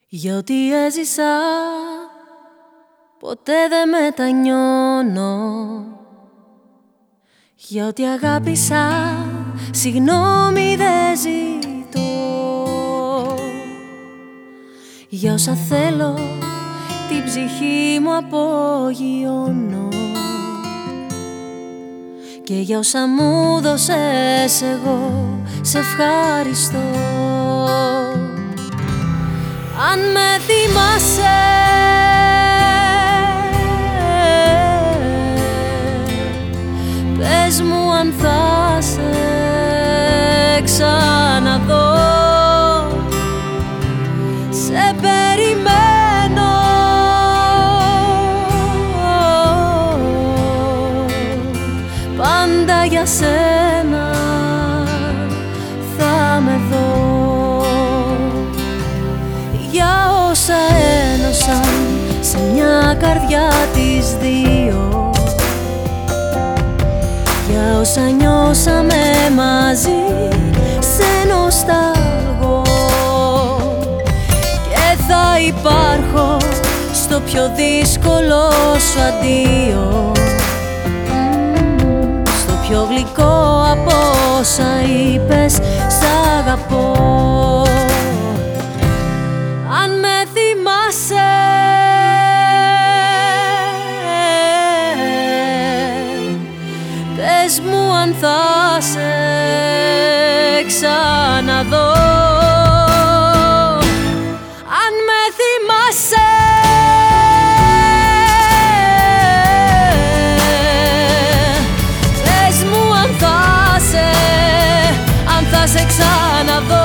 Για ό,τι έζησα ποτέ δεν μετανιώνω. Για ό,τι αγάπησα συγγνώμη δεν ζητώ. Για όσα θέλω την ψυχή μου απογειώνω. Και για όσα μου δώσες εγώ σε ευχαριστώ. Αν με θυμάσαι, πες μου αν θα σε ξαναδώ. Σε περιμένω, πάντα για σένα θα με δω. Για όσα ένωσαν σε μια καρδιά τις δύο, για όσα νιώσαμε μαζί σε νοσταλγώ. Και θα υπάρχω στο πιο δύσκολο σου αντίο, στο πιο γλυκό από όσα είπες σ' αγαπώ. Αν με θυμάσαι, πες μου αν θα σε ξαναδώ. Αν με θυμάσαι, πες μου αν θα σε ξαναδώ.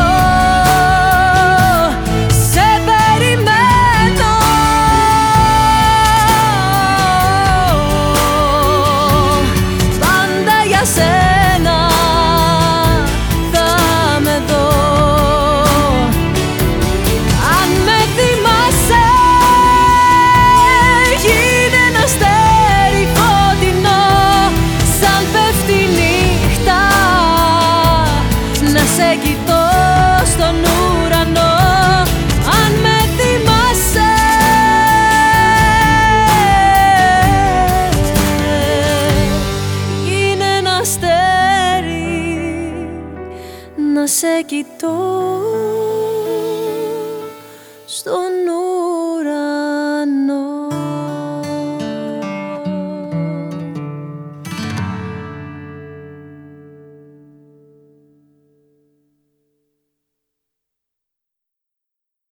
Σε κοιτώ στον ουρανό. Αν με θυμάσαι, γίνε ένα αστέρι να σε κοιτώ στον ουρανό.